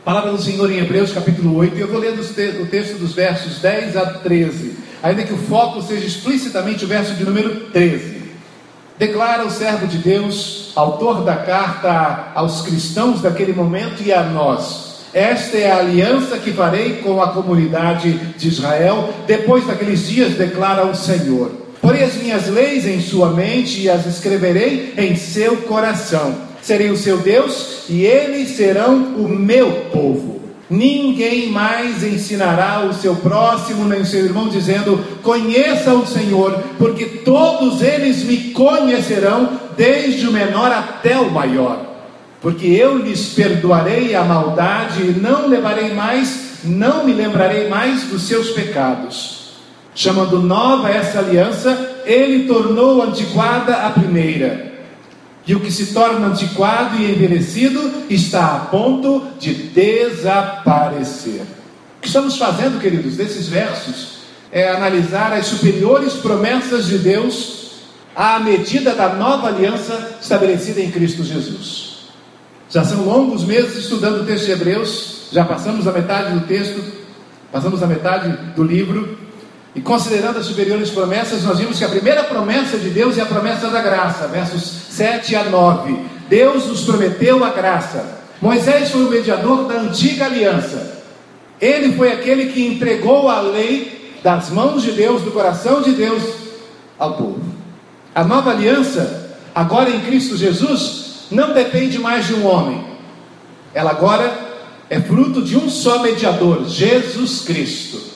Palavra do Senhor em Hebreus capítulo 8, e eu vou ler o texto dos versos 10 a 13, ainda que o foco seja explicitamente o verso de número 13. Declara o servo de Deus, autor da carta aos cristãos daquele momento e a nós: esta é a aliança que farei com a comunidade de Israel, depois daqueles dias, declara o Senhor. Porei as minhas leis em sua mente e as escreverei em seu coração. Serei o seu Deus e eles serão o meu povo. Ninguém mais ensinará o seu próximo nem o seu irmão, dizendo: conheça o Senhor, porque todos eles me conhecerão, desde o menor até o maior. Porque eu lhes perdoarei a maldade e não me lembrarei mais dos seus pecados. Chamando nova essa aliança, ele tornou antiquada a primeira. E o que se torna antiquado e envelhecido está a ponto de desaparecer. O que estamos fazendo, queridos, desses versos é analisar as superiores promessas de Deus à medida da nova aliança estabelecida em Cristo Jesus. Já são longos meses estudando o texto de Hebreus, já passamos a metade do texto, passamos a metade do livro. E considerando as superiores promessas, nós vimos que a primeira promessa de Deus é a promessa da graça, versos 7 a 9. Deus nos prometeu a graça. Moisés foi o mediador da antiga aliança. Ele foi aquele que entregou a lei das mãos de Deus, do coração de Deus, ao povo. A nova aliança, agora em Cristo Jesus, não depende mais de um homem. Ela agora é fruto de um só mediador, Jesus Cristo.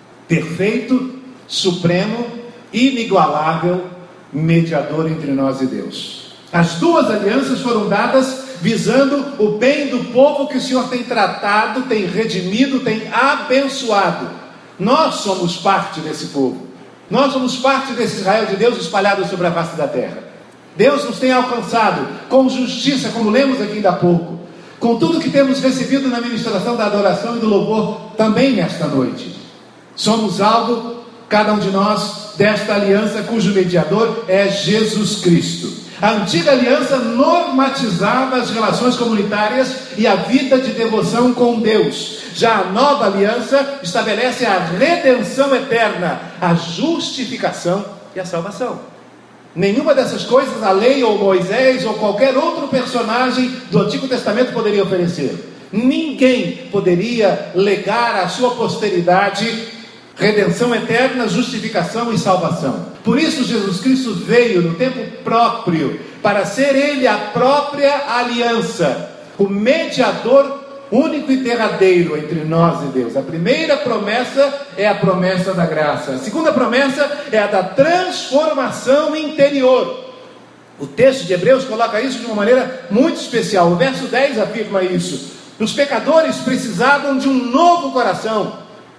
Perfeito, supremo, inigualável mediador entre nós e Deus. As duas alianças foram dadas visando o bem do povo que o Senhor tem tratado, tem redimido, tem abençoado. Nós somos parte desse povo. Nós somos parte desse Israel de Deus espalhado sobre a face da terra. Deus nos tem alcançado com justiça, como lemos aqui ainda há pouco, com tudo que temos recebido na ministração da adoração e do louvor também nesta noite. Somos alvo, cada um de nós, desta aliança cujo mediador é Jesus Cristo. A antiga aliança normatizava as relações comunitárias e a vida de devoção com Deus. Já a nova aliança estabelece a redenção eterna, a justificação e a salvação. Nenhuma dessas coisas a lei ou Moisés ou qualquer outro personagem do Antigo Testamento poderia oferecer. Ninguém poderia legar à sua posteridade redenção eterna, justificação e salvação. Por isso Jesus Cristo veio no tempo próprio, para ser Ele a própria aliança, o mediador único e derradeiro entre nós e Deus. A primeira promessa é a promessa da graça. A segunda promessa é a da transformação interior. O texto de Hebreus coloca isso de uma maneira muito especial. O verso 10 afirma isso. Os pecadores precisavam de um novo coração,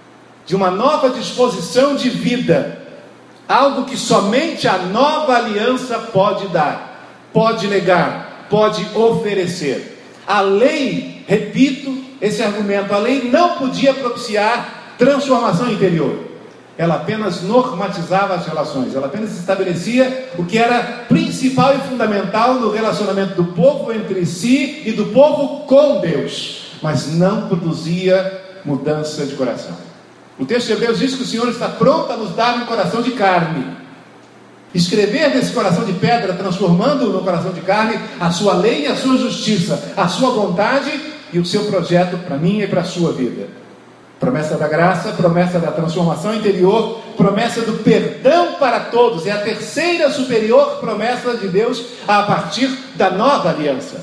de uma nova disposição de vida, algo que somente a nova aliança pode dar, pode legar, pode oferecer. A lei, repito esse argumento, a lei não podia propiciar transformação interior. Ela apenas normatizava as relações, ela apenas estabelecia o que era principal e fundamental no relacionamento do povo entre si e do povo com Deus, mas não produzia mudança de coração. O texto de Hebreus diz que o Senhor está pronto a nos dar um coração de carne, escrever nesse coração de pedra, transformando-o no coração de carne a sua lei e a sua justiça, a sua vontade e o seu projeto para mim e para a sua vida. Promessa da graça, promessa da transformação interior, promessa do perdão para todos. É a terceira superior promessa de Deus a partir da nova aliança.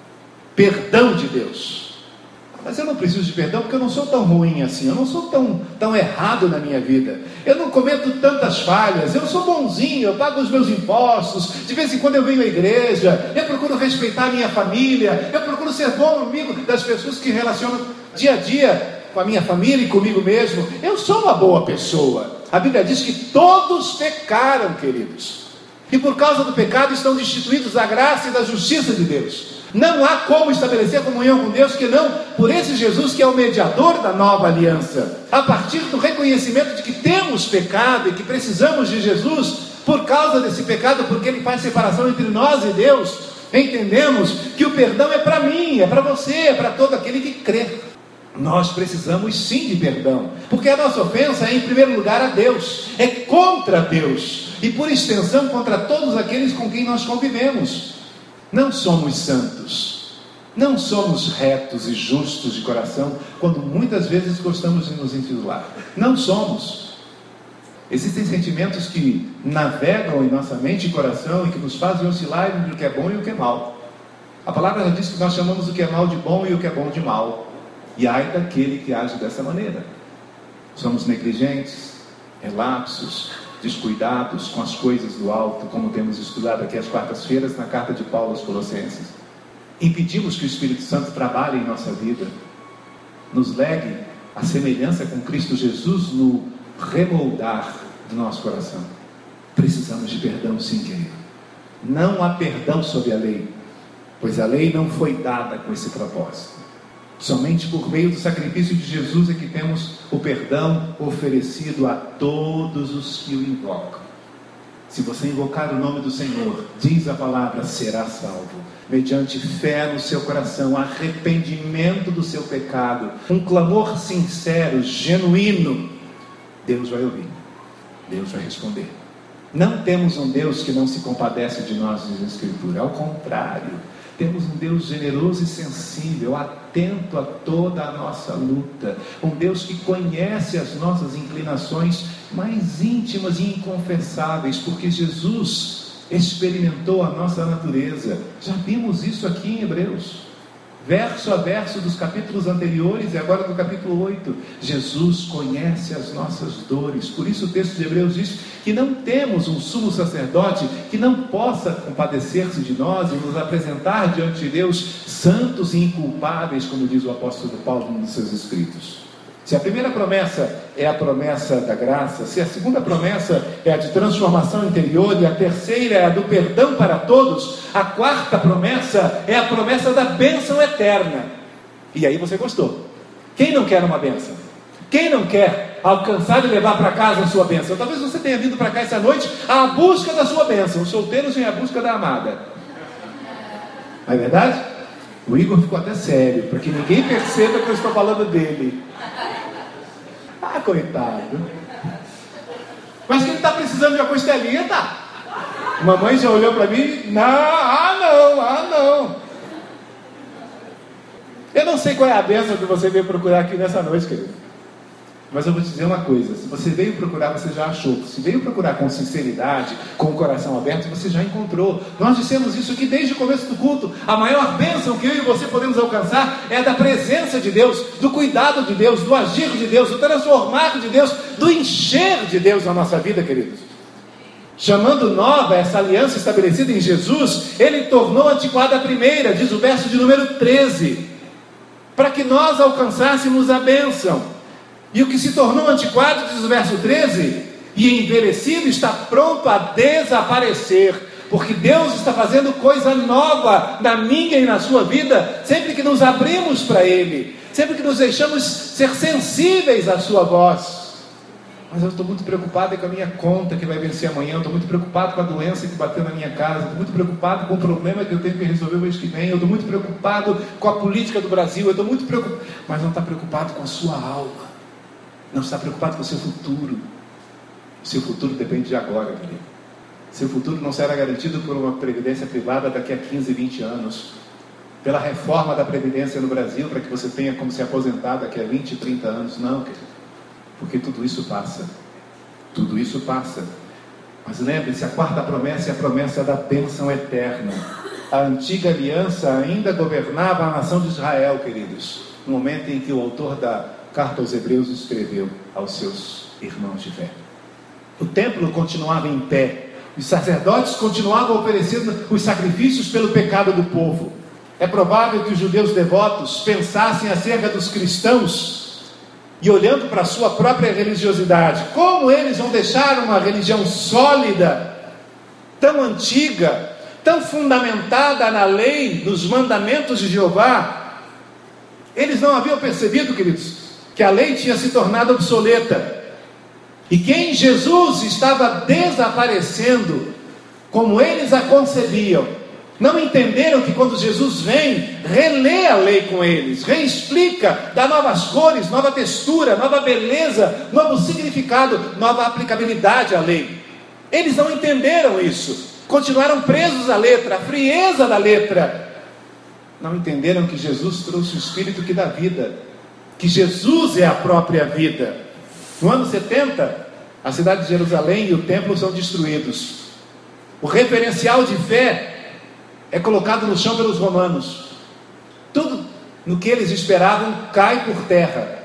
Perdão de Deus. Mas eu não preciso de perdão porque eu não sou tão ruim assim, eu não sou tão errado na minha vida, eu não cometo tantas falhas, eu sou bonzinho, eu pago os meus impostos, de vez em quando eu venho à igreja, eu procuro respeitar a minha família, eu procuro ser bom amigo das pessoas que relacionam dia a dia com a minha família e comigo mesmo. Eu sou uma boa pessoa. A Bíblia diz que todos pecaram, queridos, e por causa do pecado estão destituídos da graça e da justiça de Deus. Não há como estabelecer comunhão com Deus que não por esse Jesus que é o mediador da nova aliança. A partir do reconhecimento de que temos pecado e que precisamos de Jesus por causa desse pecado, porque Ele faz separação entre nós e Deus, entendemos que o perdão é para mim, é para você, é para todo aquele que crê. Nós precisamos sim de perdão, porque a nossa ofensa é em primeiro lugar a Deus, é contra Deus, e por extensão contra todos aqueles com quem nós convivemos. Não somos santos, não somos retos e justos de coração, quando muitas vezes gostamos de nos intitular. Não somos. Existem sentimentos que navegam em nossa mente e coração e que nos fazem oscilar entre o que é bom e o que é mal. A palavra diz que nós chamamos o que é mal de bom e o que é bom de mal. E ai daquele que age dessa maneira. Somos negligentes, relapsos, descuidados com as coisas do alto, como temos estudado aqui às quartas-feiras na carta de Paulo aos Colossenses. Impedimos que o Espírito Santo trabalhe em nossa vida, nos legue a semelhança com Cristo Jesus no remoldar do nosso coração. Precisamos de perdão, sim, querido. Não há perdão sob a lei, pois a lei não foi dada com esse propósito. Somente por meio do sacrifício de Jesus é que temos o perdão oferecido a todos os que o invocam. Se você invocar o nome do Senhor, diz a palavra, será salvo, mediante fé no seu coração, arrependimento do seu pecado, um clamor sincero, genuíno. Deus vai ouvir, Deus vai responder. Não temos um Deus que não se compadece de nós, diz a Escritura. Ao contrário, temos um Deus generoso e sensível, atento a toda a nossa luta. Um Deus que conhece as nossas inclinações mais íntimas e inconfessáveis, porque Jesus experimentou a nossa natureza. Já vimos isso aqui em Hebreus, verso a verso dos capítulos anteriores e agora do capítulo 8. Jesus conhece as nossas dores. Por isso o texto de Hebreus diz que não temos um sumo sacerdote que não possa compadecer-se de nós e nos apresentar diante de Deus santos e inculpáveis, como diz o apóstolo Paulo em seus escritos. Se a primeira promessa é a promessa da graça, se a segunda promessa é a de transformação interior e a terceira é a do perdão para todos, a quarta promessa é a promessa da bênção eterna. E aí você gostou. Quem não quer uma bênção? Quem não quer alcançar e levar para casa a sua bênção? Talvez você tenha vindo para cá essa noite à busca da sua bênção. Os solteiros vêm à busca da amada. Não é verdade? O Igor ficou até sério, para que ninguém perceba que eu estou falando dele. Ah, coitado. Mas que ele está precisando de uma costelinha, tá? Mamãe já olhou para mim, não. Eu não sei qual é a bênção que você veio procurar aqui nessa noite, querido. Mas eu vou te dizer uma coisa, se você veio procurar, você já achou. Se veio procurar com sinceridade, com o coração aberto, você já encontrou. Nós dissemos isso aqui desde o começo do culto. A maior bênção que eu e você podemos alcançar é a da presença de Deus, do cuidado de Deus, do agir de Deus, do transformar de Deus, do encher de Deus na nossa vida, queridos. Chamando nova essa aliança estabelecida em Jesus, Ele tornou antiquada a primeira, diz o verso de número 13, para que nós alcançássemos a bênção. E o que se tornou antiquado, diz o verso 13, e envelhecido está pronto a desaparecer, porque Deus está fazendo coisa nova na minha e na sua vida, sempre que nos abrimos para Ele, sempre que nos deixamos ser sensíveis à sua voz. Mas eu estou muito preocupado com a minha conta que vai vencer amanhã, eu estou muito preocupado com a doença que bateu na minha casa, estou muito preocupado com o problema que eu tenho que resolver o mês que vem, eu estou muito preocupado com a política do Brasil, eu estou muito preocupado, mas não está preocupado com a sua alma. Não está preocupado com o seu futuro. O seu futuro depende de agora, querido. Seu futuro não será garantido por uma previdência privada daqui a 15, 20 anos. Pela reforma da previdência no Brasil, para que você tenha como se aposentar daqui a 20, 30 anos. Não, querido. Porque tudo isso passa. Tudo isso passa. Mas lembre-se, a quarta promessa é a promessa da bênção eterna. A antiga aliança ainda governava a nação de Israel, queridos. No momento em que o autor da carta aos Hebreus escreveu aos seus irmãos de fé. O templo continuava em pé, os sacerdotes continuavam oferecendo os sacrifícios pelo pecado do povo. É provável que os judeus devotos pensassem acerca dos cristãos e olhando para a sua própria religiosidade, como eles vão deixar uma religião sólida, tão antiga, tão fundamentada na lei, nos mandamentos de Jeová. Eles não haviam percebido, queridos, que a lei tinha se tornado obsoleta, e que em Jesus estava desaparecendo, como eles a concebiam, Não entenderam que quando Jesus vem, relê a lei com eles, reexplica, dá novas cores, nova textura, nova beleza, novo significado, nova aplicabilidade à lei. Eles não entenderam isso, continuaram presos à letra, à frieza da letra. Não entenderam que Jesus trouxe o Espírito que dá vida, que Jesus é a própria vida. No ano 70, a cidade de Jerusalém e o templo são destruídos. O referencial de fé é colocado no chão pelos romanos. Tudo no que eles esperavam cai por terra.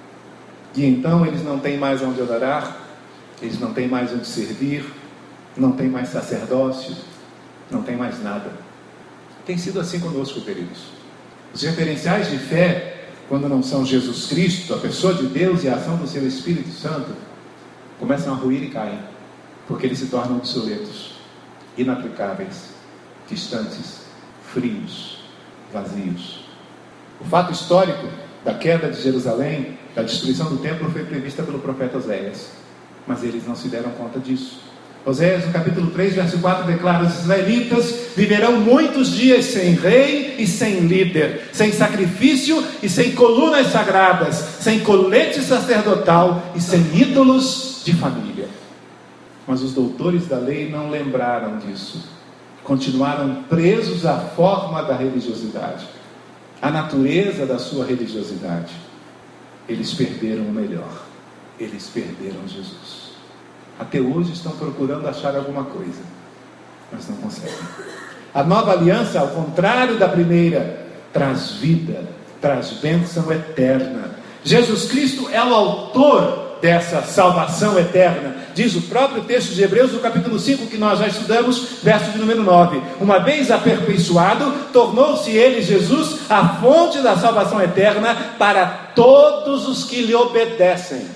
E então eles não têm mais onde adorar, eles não têm mais onde servir, não tem mais sacerdócio, não tem mais nada. Tem sido assim conosco, queridos. Os referenciais de fé, quando não são Jesus Cristo, a pessoa de Deus e a ação do seu Espírito Santo, começam a ruir e caem, porque eles se tornam obsoletos, inaplicáveis, distantes, frios, vazios. O fato histórico da queda de Jerusalém, da destruição do templo, foi prevista pelo profeta Oséias, mas eles não se deram conta disso. Oséias, no capítulo 3, verso 4, declara: os israelitas viverão muitos dias sem rei e sem líder, sem sacrifício e sem colunas sagradas, sem colete sacerdotal e sem ídolos de família. Mas os doutores da lei não lembraram disso. Continuaram presos à forma da religiosidade, à natureza da sua religiosidade. Eles perderam o melhor, eles perderam Jesus. Até hoje estão procurando achar alguma coisa, mas não conseguem. A nova aliança, ao contrário da primeira, traz vida, traz bênção eterna. Jesus Cristo é o autor dessa salvação eterna. Diz o próprio texto de Hebreus, no capítulo 5, que nós já estudamos, verso de número 9. Uma vez aperfeiçoado, tornou-se ele, Jesus, a fonte da salvação eterna para todos os que lhe obedecem.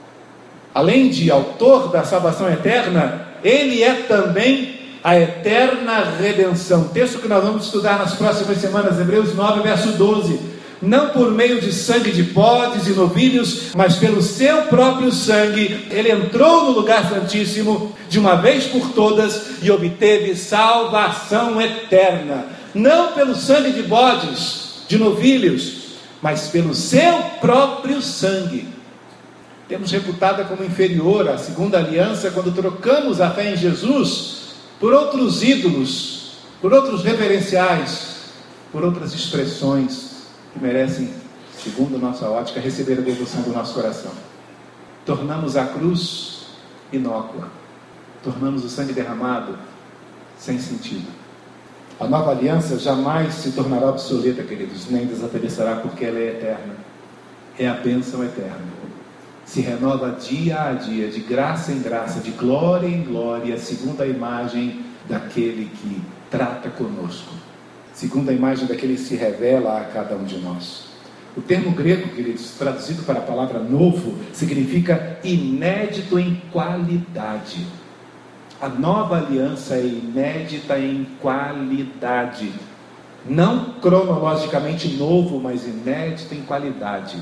Além de autor da salvação eterna, ele é também a eterna redenção. Texto que nós vamos estudar nas próximas semanas, Hebreus 9, verso 12. Não por meio de sangue de bodes e novilhos, mas pelo seu próprio sangue, ele entrou no lugar santíssimo de uma vez por todas e obteve salvação eterna. Não pelo sangue de bodes, de novilhos, mas pelo seu próprio sangue. Temos reputada como inferior à segunda aliança quando trocamos a fé em Jesus por outros ídolos, por outros referenciais, por outras expressões que merecem, segundo nossa ótica, receber a devoção do nosso coração. Tornamos a cruz inócua, tornamos o sangue derramado sem sentido. A nova aliança jamais se tornará obsoleta, queridos, nem desaparecerá, porque ela é eterna. É a bênção eterna. Se renova dia a dia, de graça em graça, de glória em glória, segundo a imagem daquele que trata conosco, segundo a imagem daquele que se revela a cada um de nós. O termo grego, queridos, traduzido para a palavra novo, significa inédito em qualidade. A nova aliança é inédita em qualidade. Não cronologicamente novo, mas inédito em qualidade.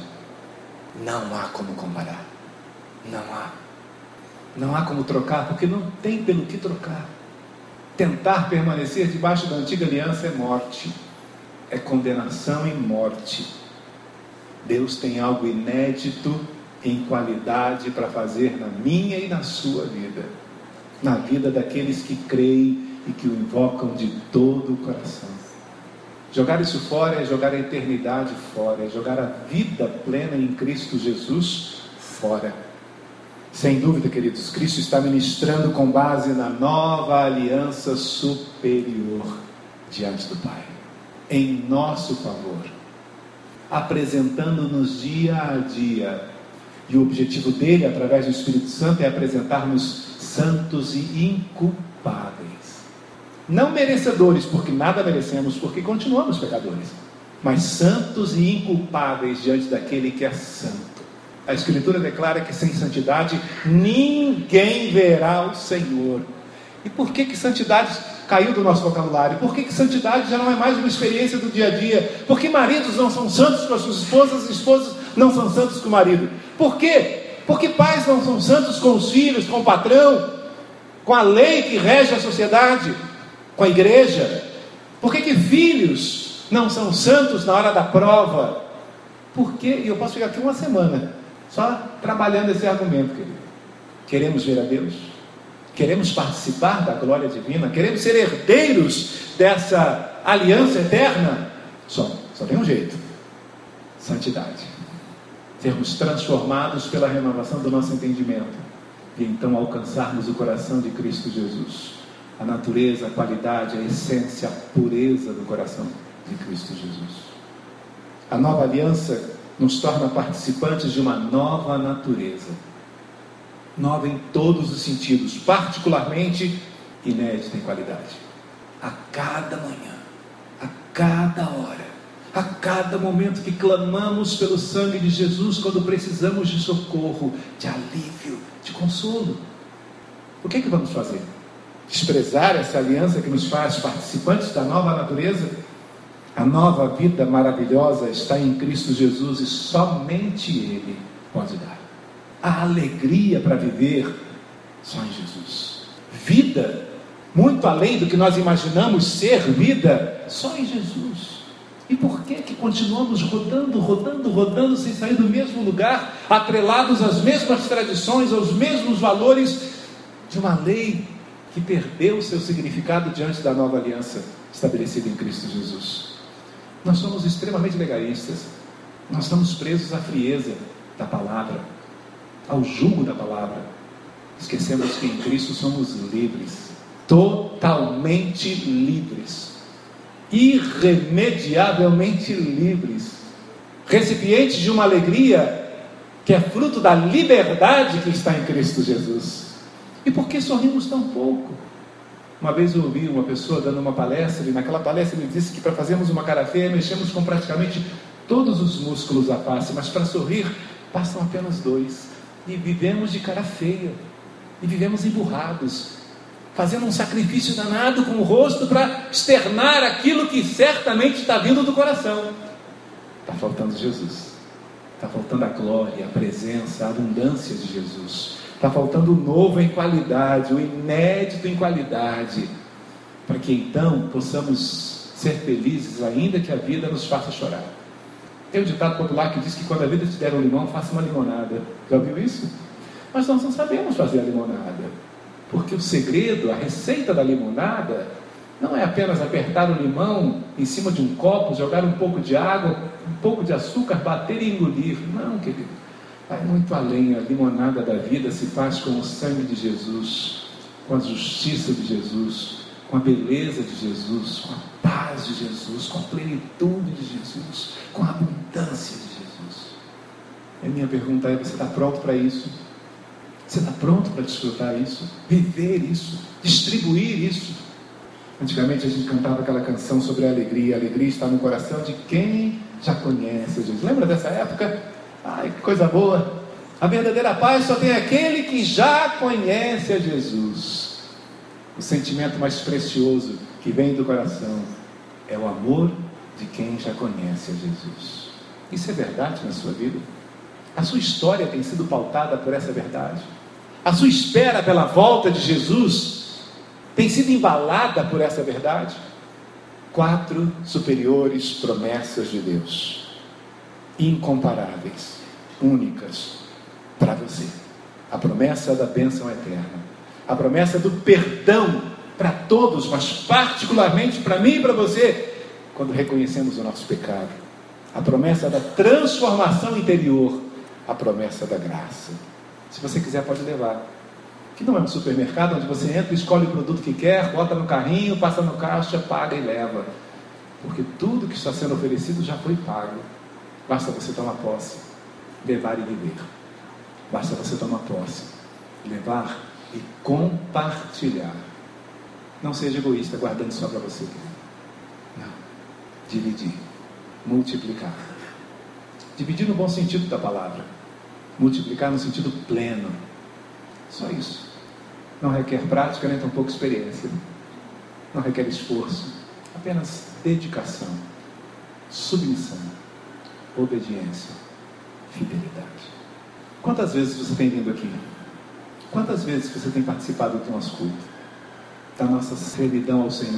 Não há como comparar. Não há como trocar, porque não tem pelo que trocar. Tentar permanecer debaixo da antiga aliança é morte, é condenação e morte. Deus tem algo inédito em qualidade para fazer na minha e na sua vida, na vida daqueles que creem e que o invocam de todo o coração. Jogar isso fora é jogar a eternidade fora, é jogar a vida plena em Cristo Jesus fora. Sem dúvida, queridos, Cristo está ministrando com base na nova aliança superior diante do Pai, em nosso favor, apresentando-nos dia a dia. E o objetivo dele, através do Espírito Santo, é apresentar-nos santos e inculpáveis. Não merecedores, porque nada merecemos, porque continuamos pecadores, mas santos e inculpáveis diante daquele que é santo. A Escritura declara que sem santidade ninguém verá o Senhor. E por que santidade caiu do nosso vocabulário? Por que santidade já não é mais uma experiência do dia a dia? Por que maridos não são santos com as suas esposas e esposas não são santos com o marido? Por quê? Porque pais não são santos com os filhos, com o patrão, com a lei que rege a sociedade, com a igreja? Por que filhos não são santos na hora da prova? Porque, e eu posso ficar aqui uma semana só trabalhando esse argumento, querido. Queremos ver a Deus? Queremos participar da glória divina? Queremos ser herdeiros dessa aliança eterna? Só tem um jeito: santidade. Sermos transformados pela renovação do nosso entendimento e então alcançarmos o coração de Cristo Jesus, a natureza, a qualidade, a essência, a pureza do coração de Cristo Jesus. A nova aliança nos torna participantes de uma nova natureza, nova em todos os sentidos, particularmente inédita em qualidade. A cada manhã, a cada hora, a cada momento que clamamos pelo sangue de Jesus, quando precisamos de socorro, de alívio, de consolo, o que vamos fazer? Desprezar essa aliança que nos faz participantes da nova natureza? A nova vida maravilhosa está em Cristo Jesus e somente Ele pode dar. A alegria para viver só em Jesus. Vida, muito além do que nós imaginamos ser vida, só em Jesus. E por que continuamos rodando sem sair do mesmo lugar, atrelados às mesmas tradições, aos mesmos valores de uma lei que perdeu seu significado diante da nova aliança estabelecida em Cristo Jesus? Nós somos extremamente legalistas. Nós estamos presos à frieza da palavra, ao jugo da palavra. Esquecemos que em Cristo somos livres, totalmente livres, irremediavelmente livres, recipientes de uma alegria que é fruto da liberdade que está em Cristo Jesus. E por que sorrimos tão pouco? Uma vez eu ouvi uma pessoa dando uma palestra, e naquela palestra ele disse que para fazermos uma cara feia, mexemos com praticamente todos os músculos da face, mas para sorrir, bastam apenas 2. E vivemos de cara feia, e vivemos emburrados, fazendo um sacrifício danado com o rosto para externar aquilo que certamente está vindo do coração. Está faltando Jesus, está faltando a glória, a presença, a abundância de Jesus. Está faltando o novo em qualidade, o inédito em qualidade, para que então possamos ser felizes, ainda que a vida nos faça chorar. Tem um ditado popular que diz que quando a vida te der um limão, faça uma limonada. Já ouviu isso? Mas nós não sabemos fazer a limonada, porque o segredo, a receita da limonada, não é apenas apertar o limão em cima de um copo, jogar um pouco de água, um pouco de açúcar, bater e engolir. Não, querido. Vai muito além. A limonada da vida se faz com o sangue de Jesus, com a justiça de Jesus, com a beleza de Jesus, com a paz de Jesus, com a plenitude de Jesus, com a abundância de Jesus. E a minha pergunta é: você está pronto para isso? Você está pronto para desfrutar isso? Viver isso? Distribuir isso? Antigamente a gente cantava aquela canção sobre a alegria. A alegria está no coração de quem já conhece Jesus. Lembra dessa época? Ai, que coisa boa! A verdadeira paz só tem aquele que já conhece a Jesus. O sentimento mais precioso que vem do coração é o amor de quem já conhece a Jesus. Isso é verdade na sua vida? A sua história tem sido pautada por essa verdade? A sua espera pela volta de Jesus tem sido embalada por essa verdade? 4 superiores promessas de Deus, incomparáveis, únicas para você. A promessa da bênção eterna, a promessa do perdão para todos, mas particularmente para mim e para você, quando reconhecemos o nosso pecado, a promessa da transformação interior, a promessa da graça. Se você quiser, pode levar. Que não é um supermercado onde você entra, escolhe o produto que quer, bota no carrinho, passa no caixa, paga e leva, porque tudo que está sendo oferecido já foi pago. Basta você tomar posse, levar e viver. Basta você tomar posse, levar e compartilhar. Não seja egoísta, guardando só para você, querido. Não. Dividir, multiplicar. Dividir no bom sentido da palavra, multiplicar no sentido pleno. Só isso. Não requer prática, nem tampouco experiência. Não requer esforço, apenas dedicação, submissão, obediência, fidelidade. Quantas vezes você tem vindo aqui? Quantas vezes você tem participado do nosso culto? Da nossa servidão ao Senhor,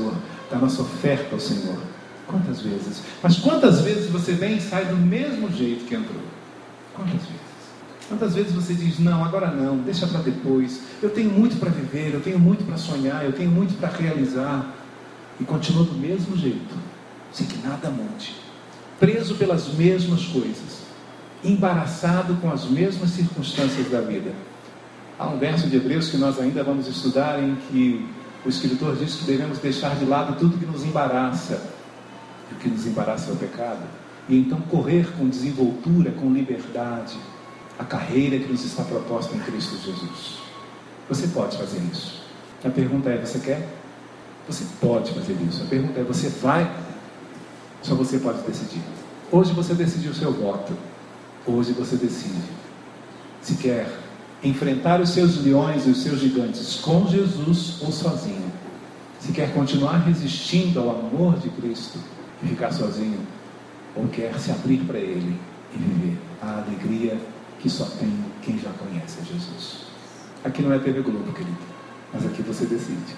da nossa oferta ao Senhor. Quantas vezes? Mas quantas vezes você vem e sai do mesmo jeito que entrou? Quantas vezes? Quantas vezes você diz, não, agora não, deixa para depois, eu tenho muito para viver, eu tenho muito para sonhar, eu tenho muito para realizar, e continua do mesmo jeito, sem que nada mude, preso pelas mesmas coisas, embaraçado com as mesmas circunstâncias da vida. Há um verso de Hebreus que nós ainda vamos estudar, em que o escritor diz que devemos deixar de lado tudo que nos embaraça. O que nos embaraça é o pecado. E então correr com desenvoltura, com liberdade, a carreira que nos está proposta em Cristo Jesus. Você pode fazer isso. A pergunta é, você quer? Você pode fazer isso. A pergunta é, você vai? Só você pode decidir. Hoje você decidiu o seu voto. Hoje você decide se quer enfrentar os seus leões e os seus gigantes com Jesus ou sozinho. Se quer continuar resistindo ao amor de Cristo e ficar sozinho, ou quer se abrir para Ele e viver a alegria que só tem quem já conhece a Jesus. Aqui não é TV Globo, querido, mas aqui você decide.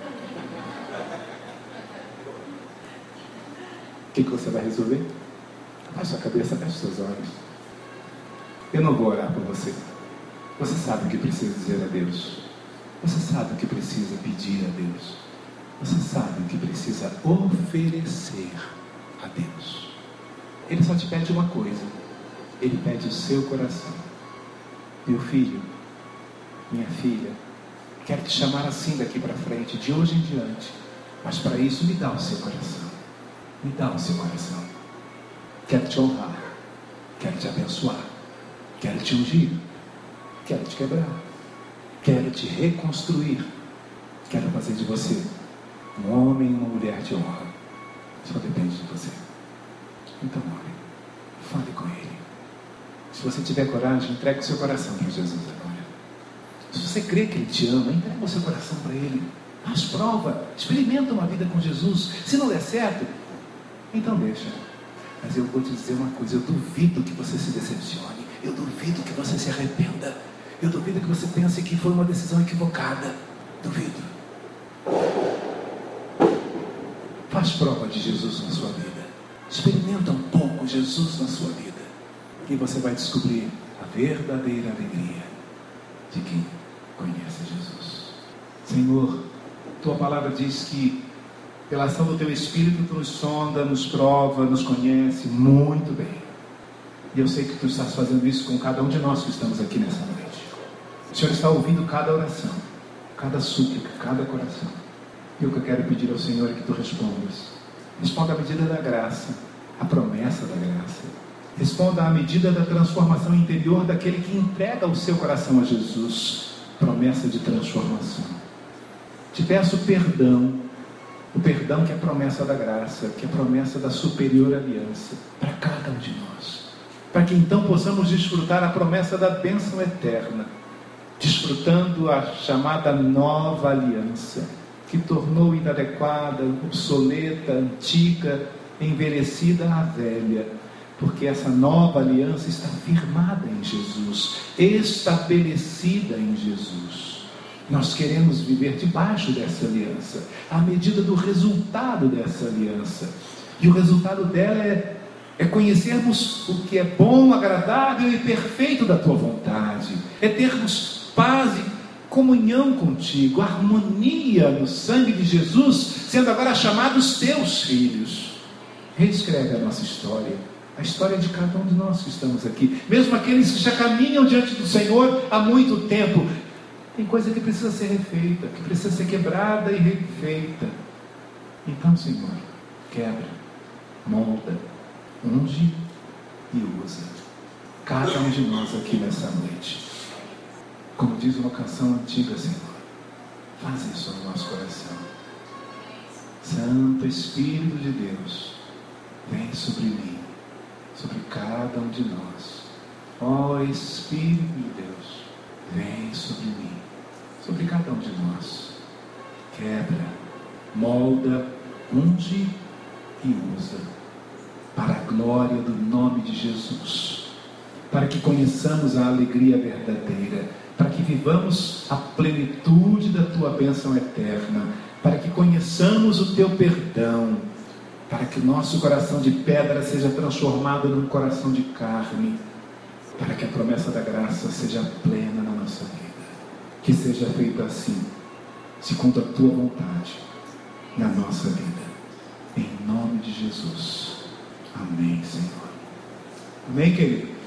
O que você vai resolver? Abaixa a cabeça, feche seus olhos. Eu não vou orar por você. Você sabe o que precisa dizer a Deus. Você sabe o que precisa pedir a Deus. Você sabe o que precisa oferecer a Deus. Ele só te pede uma coisa. Ele pede o seu coração. Meu filho, minha filha, quero te chamar assim daqui para frente, de hoje em diante. Mas para isso, me dá o seu coração. Me dá o seu coração. Quero te honrar. Quero te abençoar. Quero te ungir. Quero te quebrar. Quero te reconstruir. Quero fazer de você um homem e uma mulher de honra. Só depende de você. Então, ore. Fale com Ele. Se você tiver coragem, entregue o seu coração para Jesus agora. Se você crê que Ele te ama, entregue o seu coração para Ele. Faz prova. Experimenta uma vida com Jesus. Se não der certo, então deixa. Mas eu vou te dizer uma coisa. Eu duvido que você se decepcione. Eu duvido que você se arrependa. Eu duvido que você pense que foi uma decisão equivocada. Duvido. Faz prova de Jesus na sua vida. Experimenta um pouco Jesus na sua vida. E você vai descobrir a verdadeira alegria de quem conhece Jesus. Senhor, Tua palavra diz que pela ação do Teu Espírito Tu nos sonda, nos prova, nos conhece muito bem. E eu sei que Tu estás fazendo isso com cada um de nós que estamos aqui nessa noite. O Senhor está ouvindo cada oração, cada súplica, cada coração. E o que eu quero pedir ao Senhor é que Tu respondas. Responda à medida da graça, a promessa da graça. Responda à medida da transformação interior daquele que entrega o seu coração a Jesus. Promessa de transformação. Te peço perdão. O perdão que é a promessa da graça, que é a promessa da superior aliança, para cada um de nós. Para que então possamos desfrutar a promessa da bênção eterna. Desfrutando a chamada nova aliança, que tornou inadequada, obsoleta, antiga, envelhecida a velha, porque essa nova aliança está firmada em Jesus, estabelecida em Jesus. Nós queremos viver debaixo dessa aliança, à medida do resultado dessa aliança, e o resultado dela é conhecermos o que é bom, agradável e perfeito da Tua vontade, é termos paz e comunhão contigo, harmonia no sangue de Jesus, sendo agora chamados Teus filhos. Reescreve a nossa história, a história de cada um de nós que estamos aqui, mesmo aqueles que já caminham diante do Senhor há muito tempo. Tem coisa que precisa ser refeita, que precisa ser quebrada e refeita. Então, Senhor, quebra, molda, unge e usa cada um de nós aqui nessa noite. Como diz uma canção antiga, Senhor, faz isso no nosso coração. Santo Espírito de Deus, vem sobre mim, sobre cada um de nós. Ó Espírito de Deus, vem sobre mim, sobre cada um de nós. Quebra, molda, unge e usa, para a glória do nome de Jesus, para que conheçamos a alegria verdadeira, para que vivamos a plenitude da Tua bênção eterna, para que conheçamos o teu perdão, para que o nosso coração de pedra seja transformado num coração de carne, para que a promessa da graça seja plena na nossa vida. Que seja feito assim, segundo a tua vontade, na nossa vida. Em nome de Jesus. Amém, Senhor. Amém, querido?